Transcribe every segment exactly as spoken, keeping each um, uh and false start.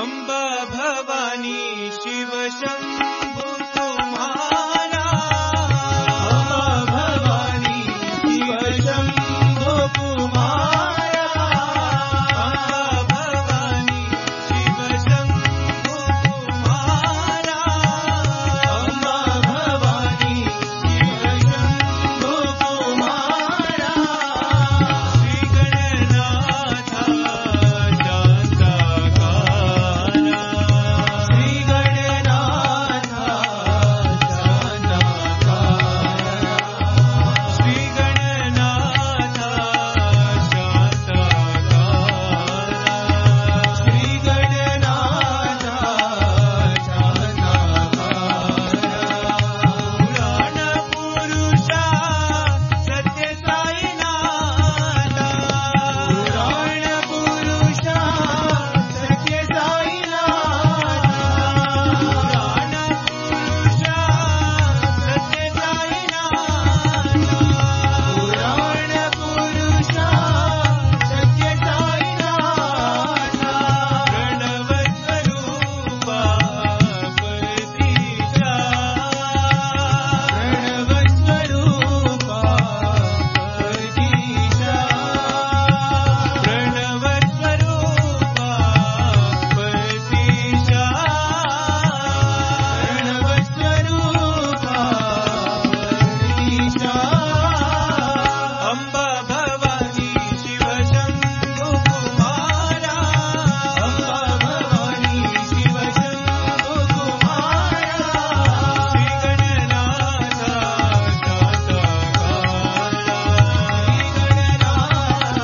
अम्बा भवानी शिव शंभु कुमारा, अम्बा भवानी शिव शंभु कुमारा, अम्बा भवानी शिव शंभु कुमारा, अम्बा भवानी शिव शंभु कुमारा। श्री गणनाथ शांताकारा, श्री गणनाथ शांताकारा, श्री गणनाथ शांताकारा, श्री गणनाथ शांताकारा। पुराण पुरुषा सत्य साईनाथ, पुराण पुरुषा सत्य साईनाथ, पुराण पुरुषा सत्य साईनाथ, पुराण पुरुषा सत्य साईनाथ। प्रणव स्वरूपा परतीशा, प्रणव स्वरूपा परतीशा, प्रणव स्वरूपा परतीशा, प्रणव स्वरूपा परतीशा। अम्बा भवानी शिव शंभु कुमारा, अम्बा भवानी शिव शंभु कुमारा। श्री गणनाथ शांताकारा, श्री गणनाथ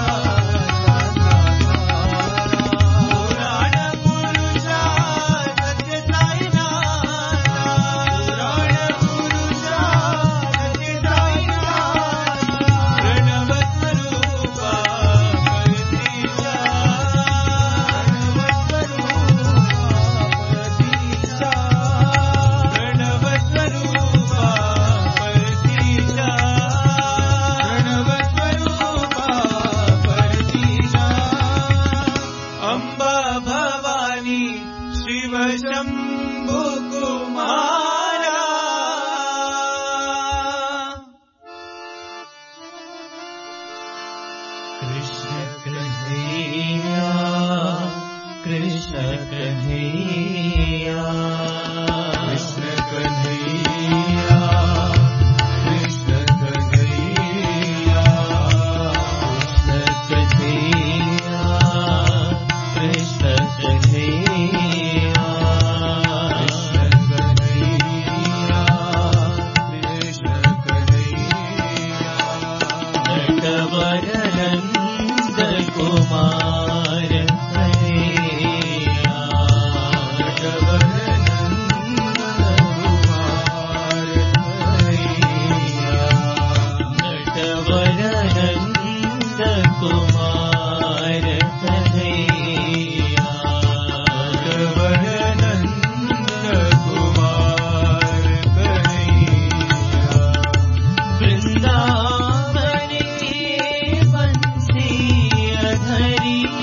शांताकारा। पुराण पुरुषा सत्य साईनाथ, पुराण पुरुषा सत्य साईनाथ। प्रणव स्वरूपा परतीशा, प्रणव स्वरूपा परतीशा, प्रणव स्वरूपा परतीशा, प्रणव स्वरूपा परतीशा। अम्बा भवानी शिव शंभु कुमारा। कृष्ण कन्हैया, कृष्ण कन्हैया, कृष्ण कन्हैया, कृष्ण कन्हैया, कृष्ण कन्हैया, कृष्ण कन्हैया, कृष्ण कन्हैया, कृष्ण कन्हैया। नटवर नंद कुमार कन्हैया, नटवर नंद कुमार कन्हैया, नटवर नंद कुमार कन्हैया, नटवर नंद कुमार कन्हैया। वृंदावनी बंसी अधरी,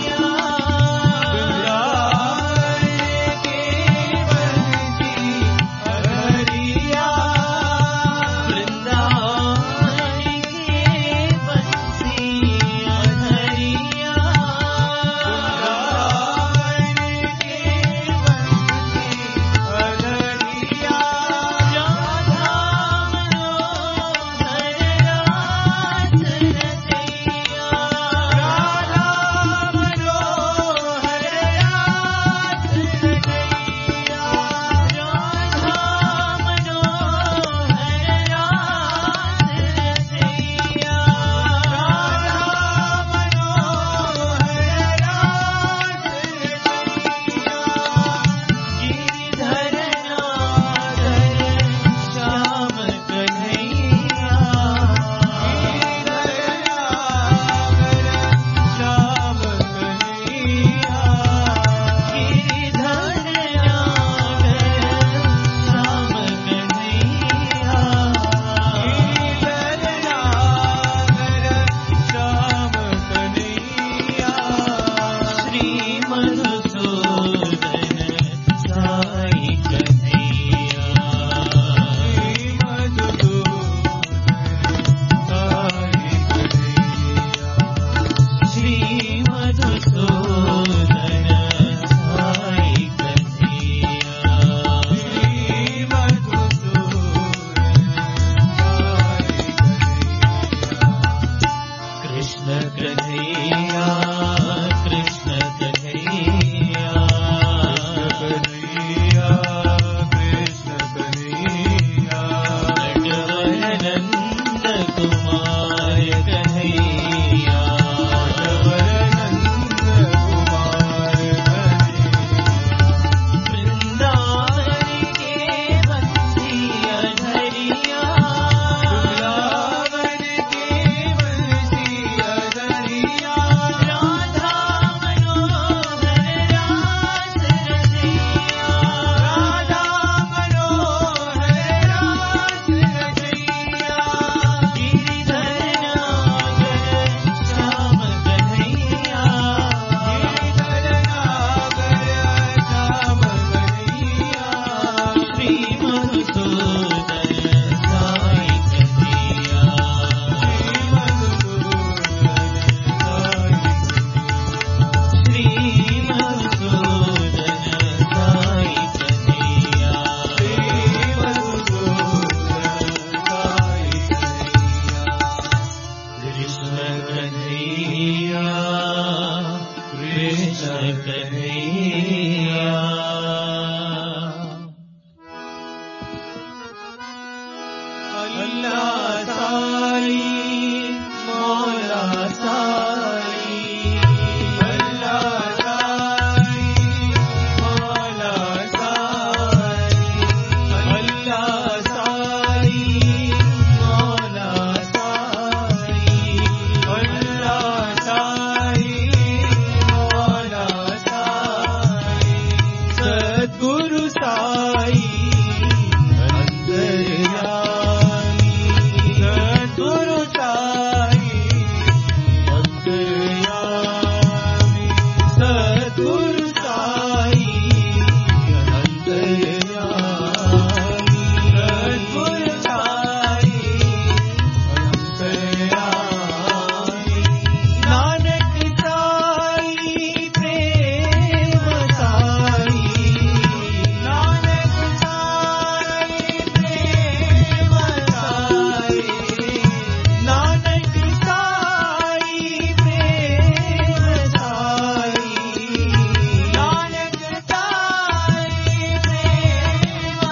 कन्हैया कृष्ण कन्हैया कन्हैया कृष्ण कन्हैया नटवरनंद कुमार कन्हैया नटवरनंद कुमार कन्हैया वृंदावन के बंसिया धरिया वृंदावन के बंसिया धरिया राधा मनोहर रास रचैया राधा मनोहर रास रचैया गिरिधर नागर श्याम कन्हैया गिरिधर नागर श्याम कन्हैया श्री मधुसूदन साई कन्हैया श्री मधुसूदन साई श्री मधुसूदन साई कन्हैया श्री मधुसूदन साई कन्हैया कृष्ण कन्हैया कृष्ण कन्हैया अल्लाह साई मौला साई अल्लाह साई मौला साई अल्लाह साई मौला साई अल्लाह साई मौला साई सद्गुरु साई अंतर्यामी सद्गुरु साई अंतर्यामी सद्गुरु साई अंतर्यामी सद्गुरु साई अंतर्यामी नानक साई प्रेम साई नानक साई प्रेम साई नानक साई प्रेम साई नानक साई प्रेम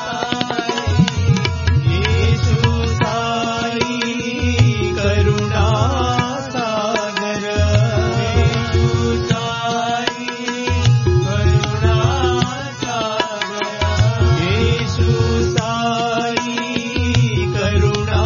साई येशु साई करुणा सागर येशु साई करुणा सागर येशु साई करुणा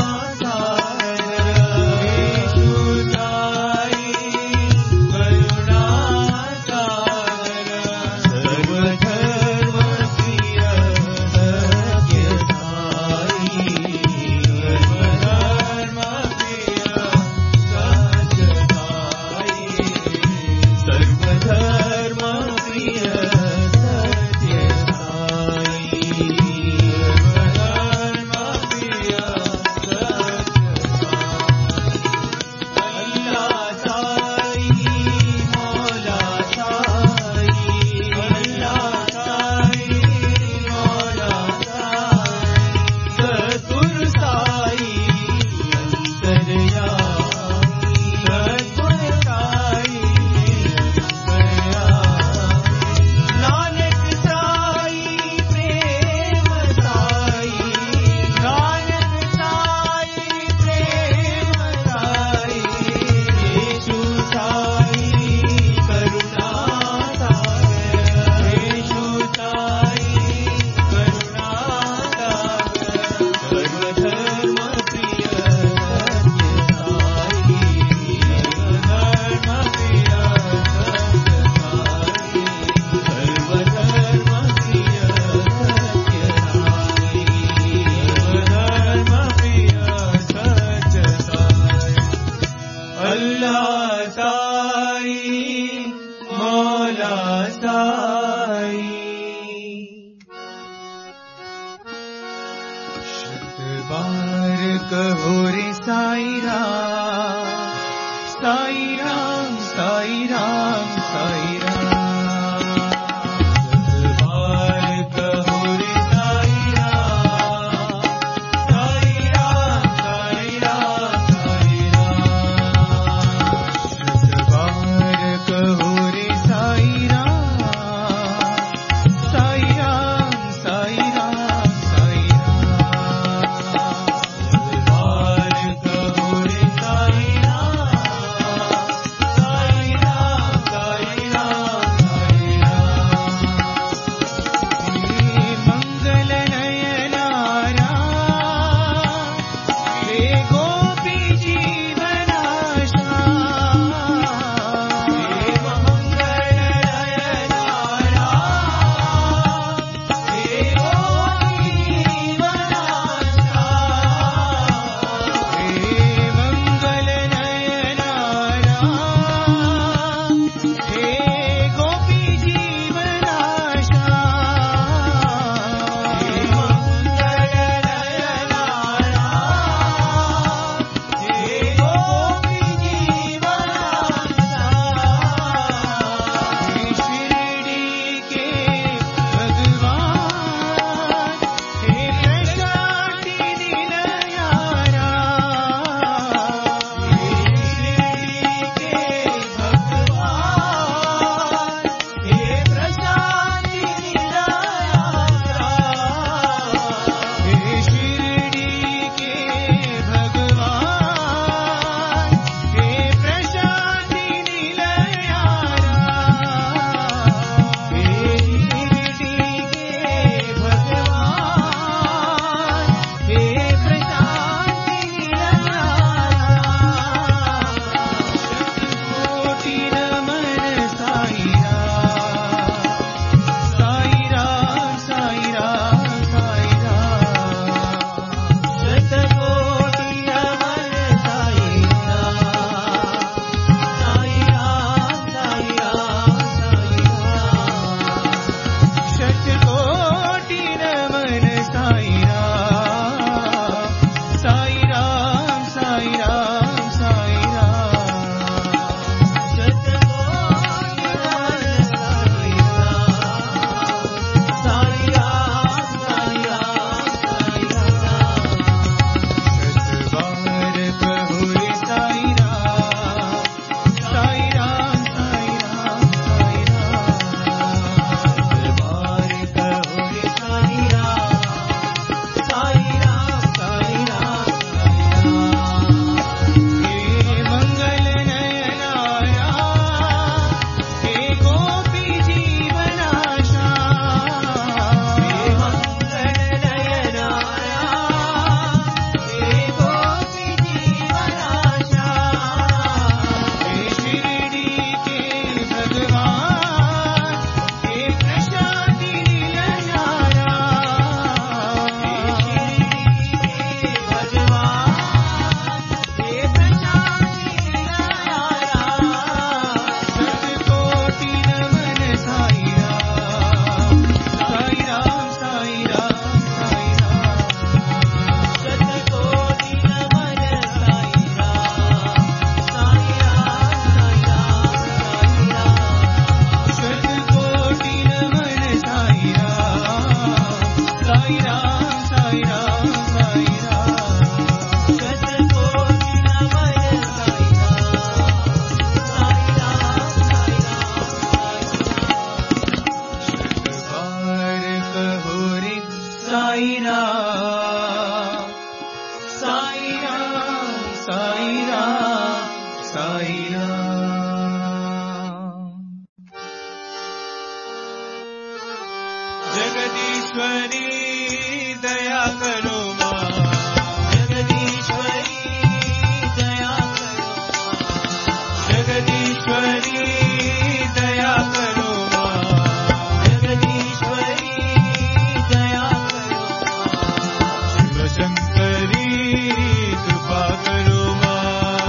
सागर येशु साई करुणा सागर सर्वधर्म प्रिय सत्य साई सर्वधर्म प्रिय सत्य साई सर्वधर्म प्रिय सत्य साई सर्वधर्म प्रिय सत्य साई अल्लाह साई मौला साई अल्लाह साई मौला साई सद्गुरु साई अंतर्यामी सद्गुरु साई अंतर्यामी नानक साई प्रेम साई नानक साई प्रेम साई येशु साई करुणा सागर येशु साई करुणा सागर सर्वधर्म प्रिय सत्य साई सर्वधर्म प्रिय सत्य साई सर्वधर्म प्रिय सत्य साई सर्वधर्म प्रिय सत्य साई अल्लाह साई मौला साई शत बार कहो रे साई राम साई राम साई राम साई राम शत बार कहो रे साई राम साई राम साई राम साई राम साईराम। जगदीश्वरी दया करो माँ, जगदीश्वरी दया करो माँ, जगदीश्वरी दया करो माँ, जगदीश्वरी दया करो माँ, शिव शंकरी कृपा करो माँ,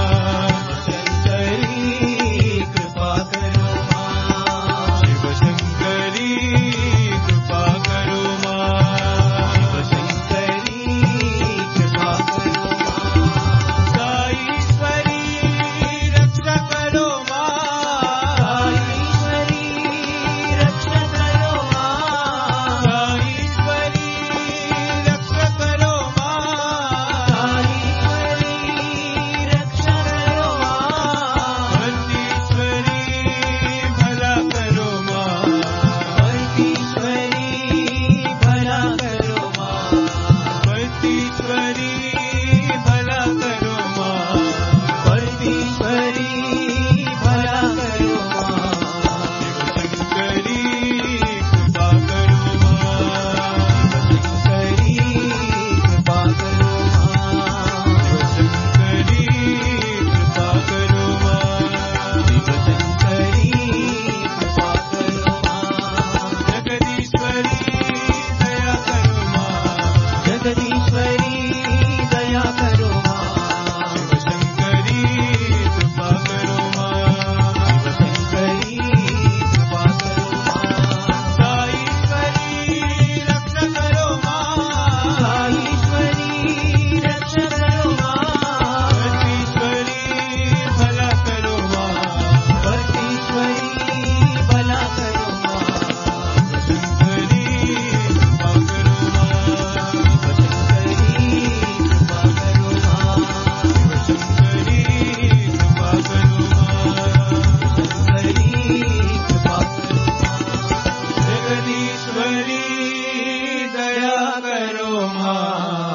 शंकरी कृपा करो माँ, शिव शंकरी कृपा करो माँ, शिव शंकरी कृपा करो माँ, साईश्वरी रक्षा करो माँ, साईश्वरी रक्षा करो माँ, साईश्वरी रक्षा करो माँ, साईश्वरी रक्षा करो माँ, भक्तीश्वरी भला करो माँ, भक्तीश्वरी भला करो माँ, भक्तीश्वरी भला करो माँ, भक्तीश्वरी भला करो माँ, शिव शंकरी कृपा करो माँ, शिव शंकरी कृपा करो माँ, शिव शंकरी कृपा करो माँ, शिव शंकरी कृपा करो माँ, जगदीश्वरी दया करो माँ, जगदीश्वरी दया करो माँ, शिव शंकरी कृपा करो माँ, शिव शंकरी कृपा करो माँ, साईश्वरी रक्षा करो माँ, साईश्वरी रक्षा करो माँ, भक्तीश्वरी भला करो माँ, भक्तीश्वरी भला करो माँ, शिव शंकरी कृपा करो माँ, शिव शंकरी कृपा करो माँ, शिव शंकरी कृपा करो माँ, शंकरी कृपा करो माँ, जगदीश्वरी दया करो माँ,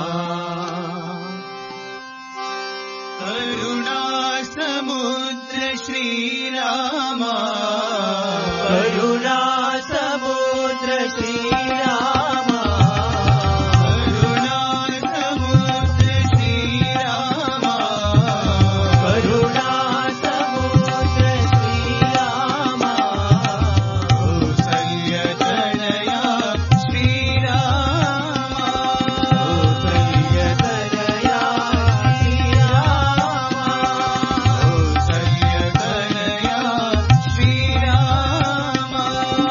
करुणा समुद्र श्री रामा, करुणा समुद्र श्री रामा, करुणा समुद्र श्री रामा, करुणा समुद्र श्री रामा, कौसल्य तनया श्री रामा, कौसल्य तनया श्री रामा, कौसल्य तनया श्री रामा,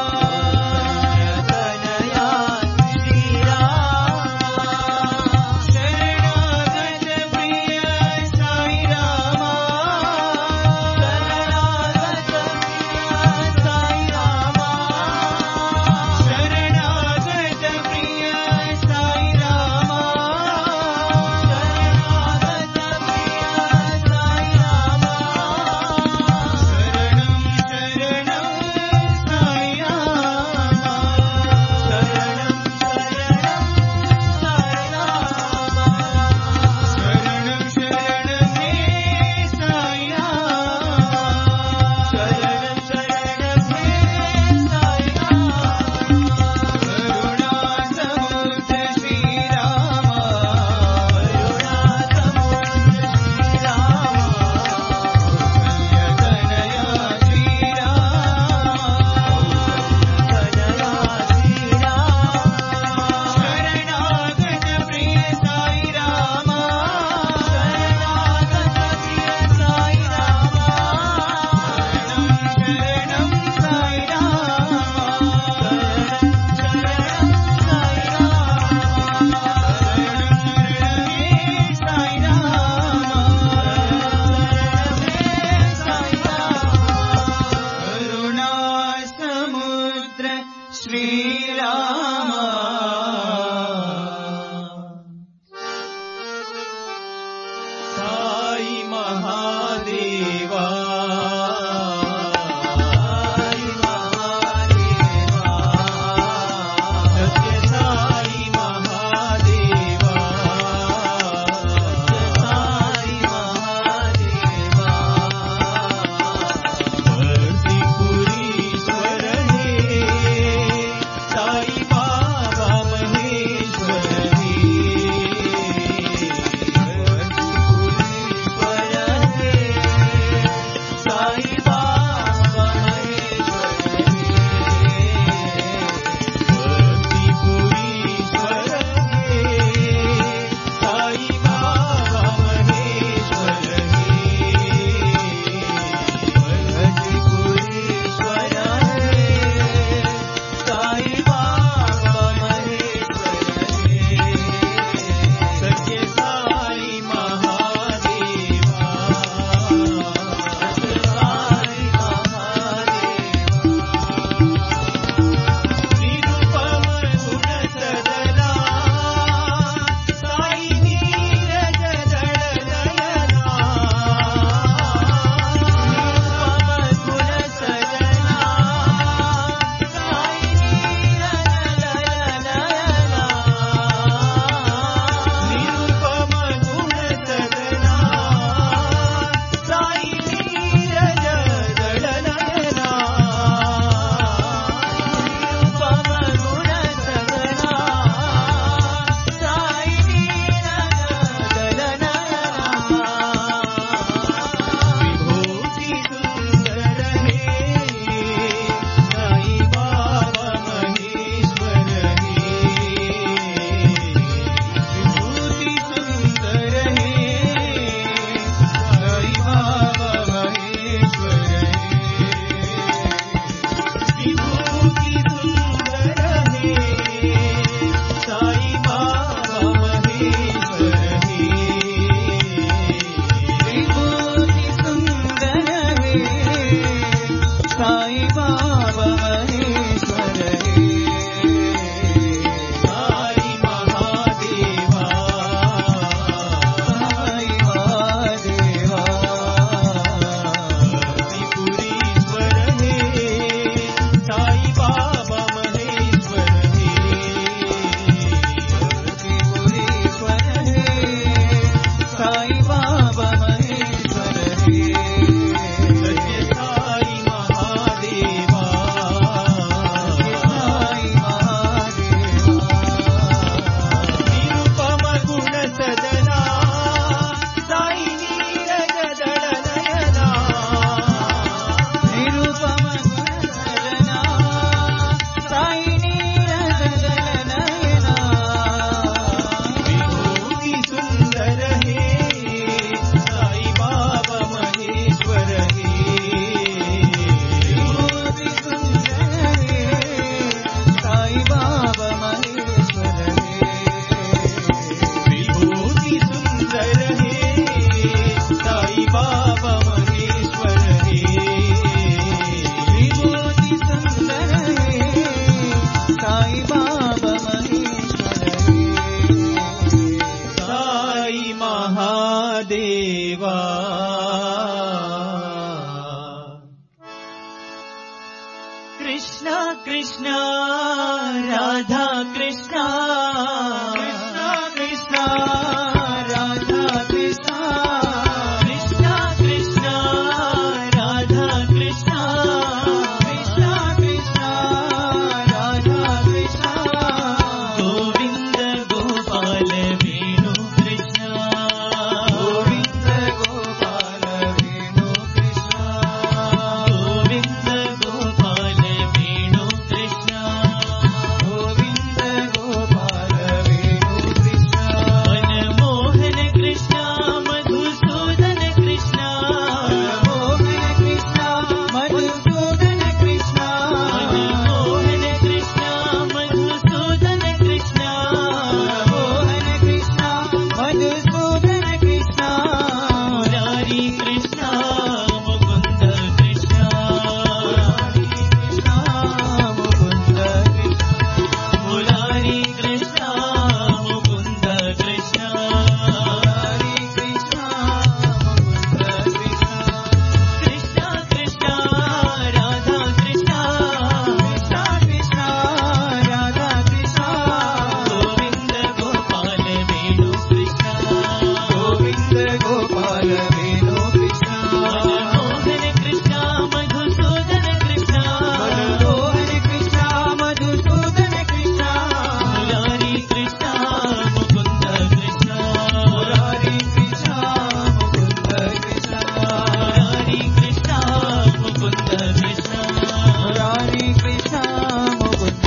కృష్ణ కృష్ణ రాధా కృష్ణ కృష్ణ కృష్ణ రాధా కృష్ణ కృష్ణ కృష్ణ రాధా కృష్ణ కృష్ణ కృష్ణ రాధా కృష్ణ గోవింద గోపాల వేణు కృష్ణ గోవింద గోపాల వేణు కృష్ణ గోవింద గోపాల వేణు కృష్ణ గోవింద గోపాల వేణు కృష్ణ మనమోహన కృష్ణ మధుసూదన కృష్ణ మనమోహన కృష్ణ మధుసూదన కృష్ణ మనమోహన కృష్ణ మధుసూదన కృష్ణ మనమోహన కృష్ణ మధుసూదన కృష్ణ మురారి కృష్ణ ముకుంద కృష్ణ మురారి కృష్ణ ముకుంద కృష్ణ మురారి కృష్ణ ముకుంద కృష్ణ మురారి కృష్ణ ముకుంద కృష్ణ కృష్ణ కృష్ణ రాధా కృష్ణ కృష్ణ కృష్ణ రాధా కృష్ణ గోవింద గోపాల వేణు కృష్ణ గోవింద గోపాల వేణు కృష్ణ మనమోహన కృష్ణ మధుసూదన కృష్ణ మనమోహన కృష్ణ మధుసూదన కృష్ణ మురారి కృష్ణ ముకుంద కృష్ణ మురారి కృష్ణ ముకుంద కృష్ణ మురారి కృష్ణ ముకుంద కృష్ణ మురారి కృష్ణ ముకుంద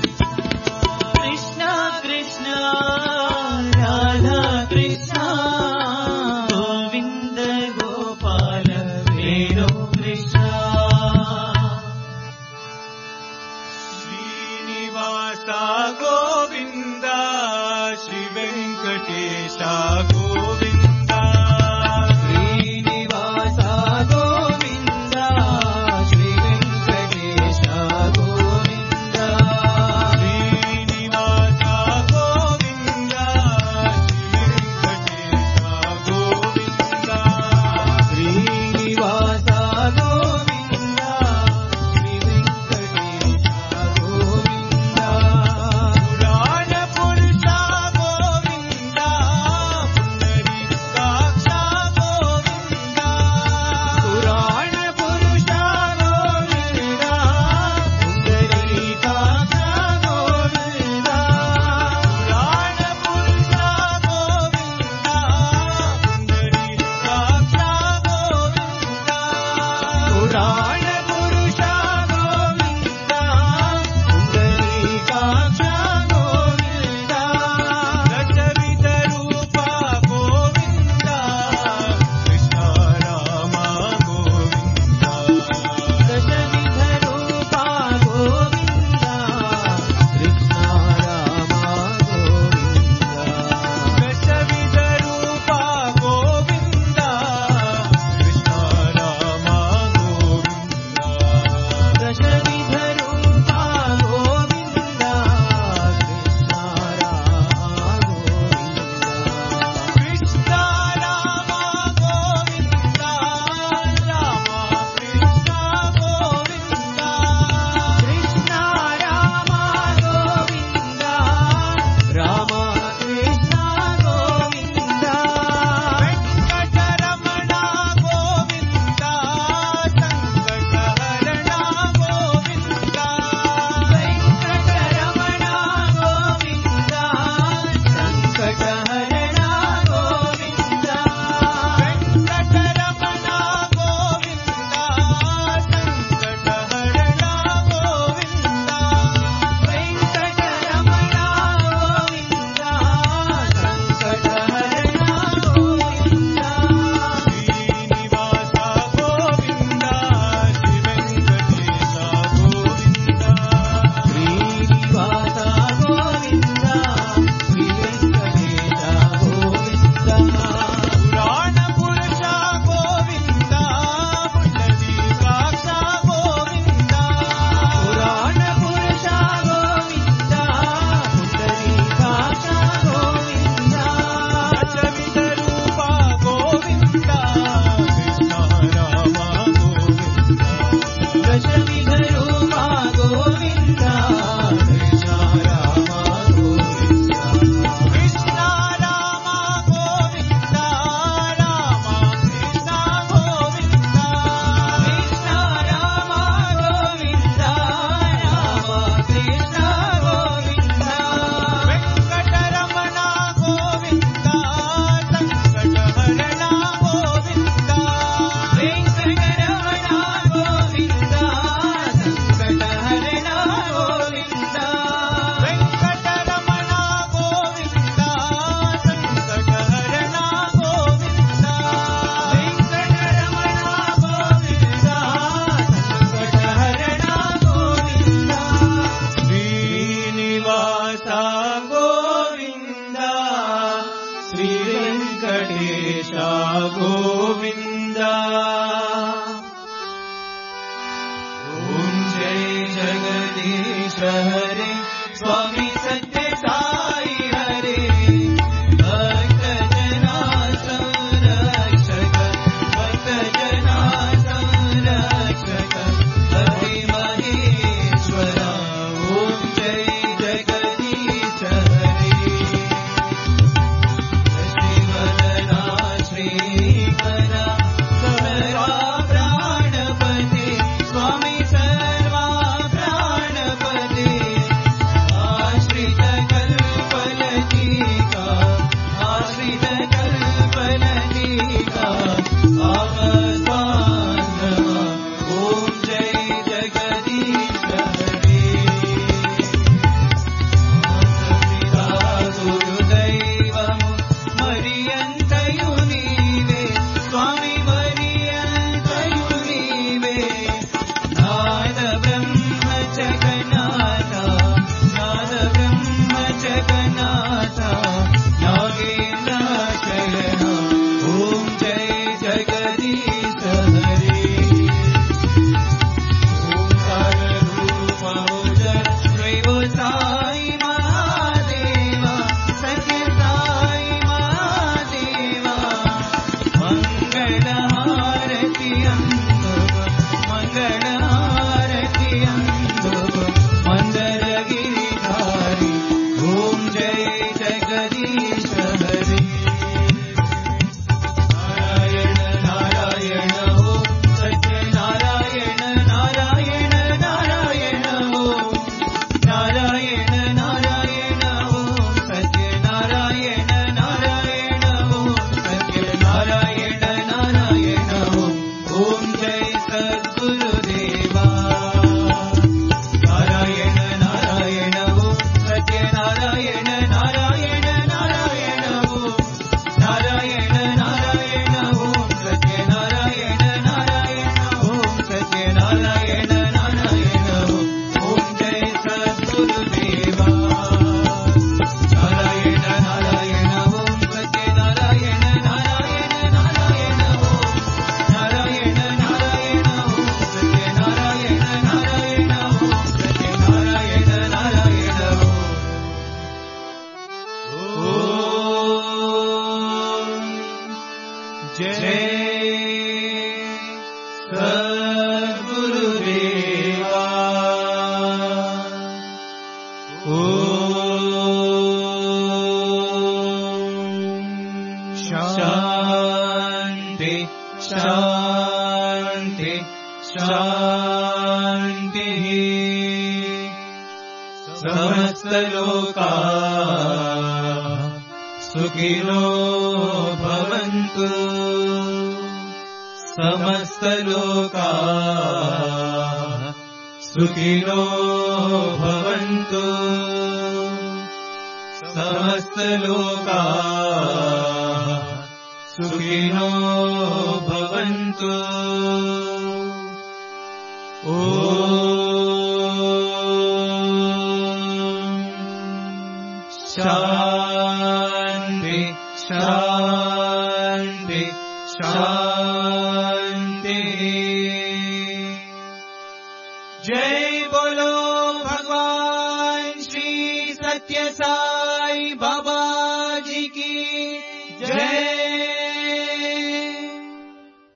కృష్ణ కృష్ణ రాధా కృష్ణ గోవింద గోపాల వేణు కృష్ణ శ్రీనివాస గోవింద శ్రీ వెంకటేశ గోవింద శ్రీనివాస గోవింద శ్రీ వెంకటేశ గోవింద శ్రీనివాస గోవింద శ్రీ వెంకటేశ గోవింద శ్రీనివాస గోవింద శ్రీ వెంకటేశ గోవింద పురాణ పురుష గోవింద పునరికాక్ష గోవింద పురాణ పురుష గోవింద పుండరీకాక్ష గోవింద పురాణ పురుష గోవింద పునరికాక్ష గోవింద పురాణ పురుష గోవింద పుండరీకాక్ష గోవింద దశవిధ రూప గోవింద కృష్ణ రామ గోవింద దశవిధ రూప గోవింద కృష్ణ రామ గోవింద దశవిధ రూప గోవింద కృష్ణ రామ గోవింద सद्गुरुदेवा शांति शांति शांतिः समस्तलोका सुखिनो भवन्तु समस्तलोका सुखिनो भवन्तु समस्तलोका सुखिनो भवन्तु ॐ शान्ति शान्ति शान्तिः जय बोलो भगवान श्री सत्य साई बाबा